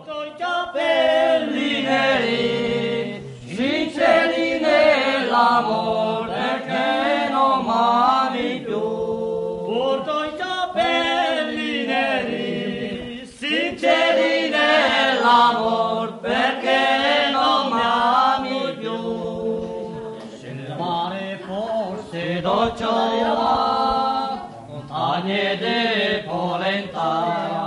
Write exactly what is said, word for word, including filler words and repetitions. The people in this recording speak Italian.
porto i capelli neri, sinceri nell'amor, perché non m'ami più. Porto i capelli neri, sinceri nell'amor, perché non m'ami più. Se nel mare fosse dolce, montagne di polenta,